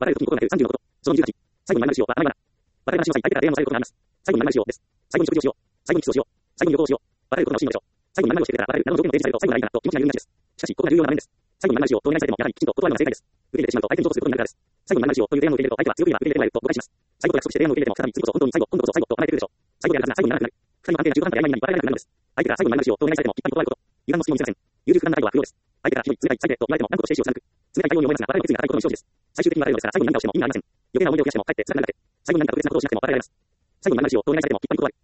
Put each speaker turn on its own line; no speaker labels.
別れる時に心がける30のこと。その28。最後に〇〇しようはあまりまだ。別れ話をさえ相手から提案をされることがあります。最後に〇〇しようです。最後に食事をしよう。最後にキスをしよう。最後に旅行をしよう。別れることの進路でしょう。最後に〇〇をしてくれたら別れるなどの条件を提示されると最後にないかなと気持ちが緩みがちです。しかし、ここが重要な場面です。最後に〇〇しようとお願いされてもやはりきちんと断るのが正解です。受け入れてしまうと相手に譲渡することになるからです。最後に〇〇しようという提案を受け入れると相手は強いな受け入れてもらえると誤解します。最後と約束して提案を受け入れても再び次こそ本当に最後、今度こそ最後と構えてくるでしょう。最後であるはずな最後にならなくなる。二人の関係が中途半端で曖昧になり笑えなくなるのです。相手が最後に〇〇しようとお願いされても一般に断ること。油断の隙も見せません。優柔不断な態度は不要です。相手からひどい冷たい最低と言われても何として意思を貫く。冷たい対応に思いますが別れの決意が固いことの証示です。最終的に別れるのですから最後に何かをしても意味がありません。余計な思い出を増やしてもかえって辛くなって最後に何か特別なことをしなくても別れられます。最後に〇〇しようとお願いされても一般に断る。